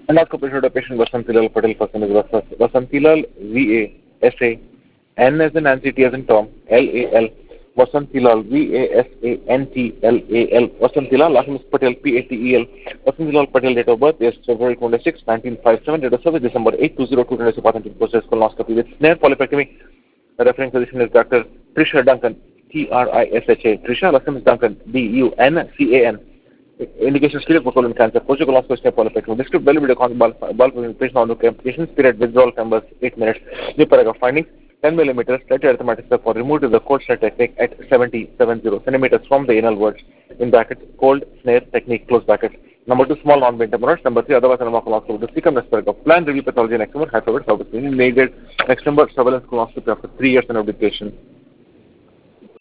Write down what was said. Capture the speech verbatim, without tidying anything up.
Endoscopy showed a patient Vasantilal Patel, first name is Vas- Vasantilal, V A S A, N as in Nancy, T as in Tom, L A L, Vasantilal, V A S A N T L A L, Vasantilal, last name is Patel, P A T E L, Vasantilal Patel, date of birth is February twenty-sixth, nineteen fifty-seven, date of service December eighth, two thousand two, twenty-six, pathologic process colonoscopy with snare polypectomy. The referring physician is Doctor Trisha Duncan, T R I S H A. Trisha, last name is Duncan, D U N C A N. Indication clear for colon cancer, polycolonoscopy snare polypectomy. Described value video con bulk bulk patient on complications, period withdrawal numbers eight minutes. New paragraph findings ten millimeters, slight arithmetic step for removed the cold snare technique at seventy seventy centimeters from the anal words in brackets, cold snare technique, close brackets. Number two, small non-bent hemorrhoids. Number three, otherwise normal colonoscopy. The second aspect of plan review pathology next number, hypertrophic service. Needed next number, surveillance colonoscopy after three years in education.